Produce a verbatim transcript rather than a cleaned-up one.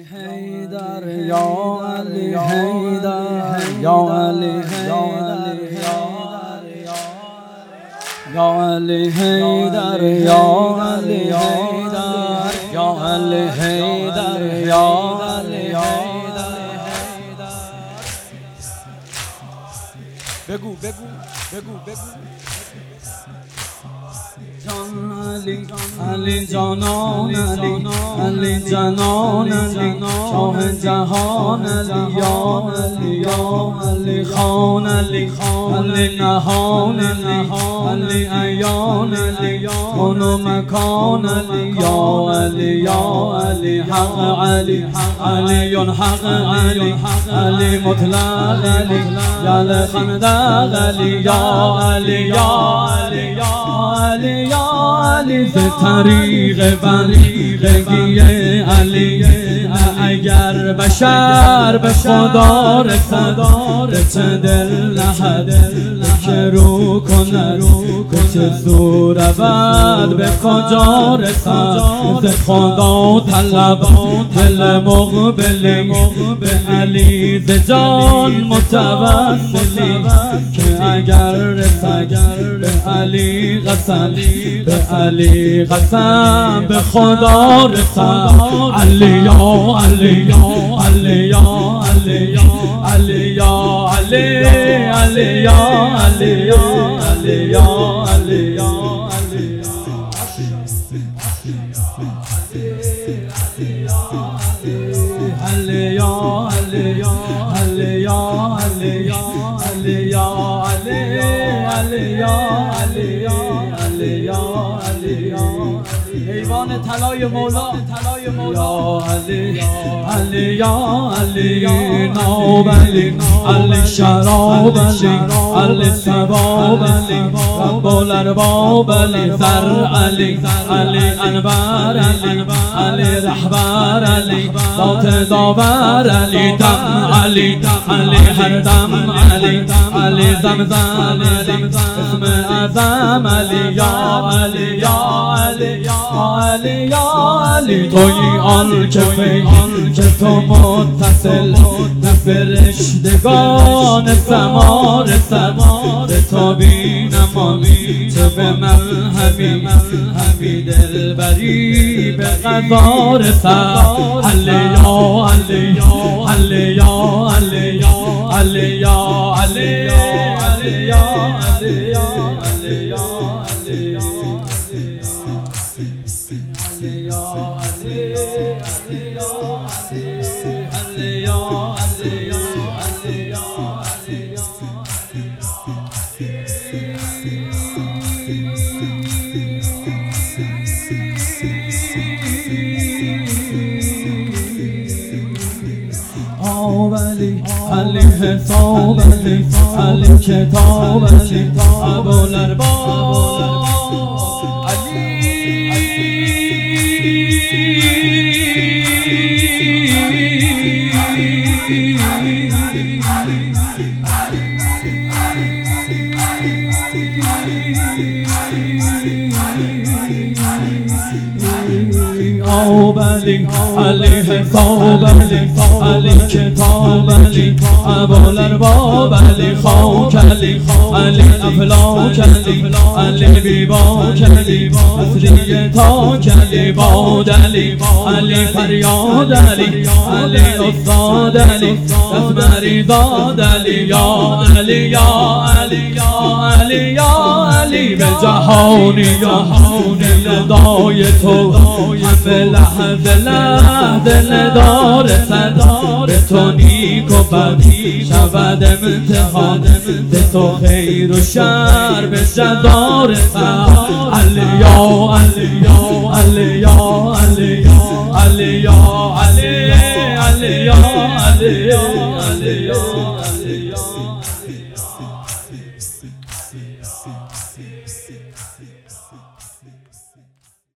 حیدر یا علی حیدر یا علی حیدر یا علی حیدر یا علی حیدر یا علی حیدر یا علی حیدر بگو بگو بگو بگو جان علی علی جانان علی علی جانان علی شاه جهان علی یا علی یا علی خان علی علی نهان علی علی عیان علی کن و مکان علی یا علی یا علی حق علی علی حق علی علی مطلق علی جل خندق علی یا علی یا علی یا علی یا علی ز طریق بندگی علی اگر بشر به خدا رسد چه دل نهد که رو کند چه سو رود به کجا رسد ز خدا طلب دل مقبلی به علی ز جان متوسلی که اگر رسد به علی قسم به علی قسم به خدا رسد علی یا علی یا علی یا علی یا علی یا علی علی یا علی یا علی یا علی یا حیوان طلای مولا یا علی علی یا علی ناب علی علی شراب علی علی ثواب علی رب الارباب علی زر علی علی انبر علی علی رهبر علی ذات داور علی دم علی علی هر دم علی علی زمزم علی اسم اعظم علی یا علی یا علی یا علی یا علی تویی آن که فیض که تو متصل فرشتگان سما رسد به تو بینم چه به مذهبی همی دلبری به قضا رسد علی یا علی یا علی یا علی یا علی یا علی علی یا علی یا علی یا علی علی علی حساب علی علی کتاب علی ابوالارباب علی علی حساب علی علی کتاب علی ابوالارباب علی خاک علی علی افلاک علی علی بیباک علی اصلی تاک علی باد علی علی فریاد علی علی استاد علی دست مریضاد علی یا علی یا علی یا علی یا علی به جهانی یا ندای تو همه لحظه لحظه ندار صدا به تو نیک و بد شود امتحان به تو خیر و شر به جزا رسد علی یا علی یا علی یا علی یا علی یا علی علی یا علی یا علی یا علی یا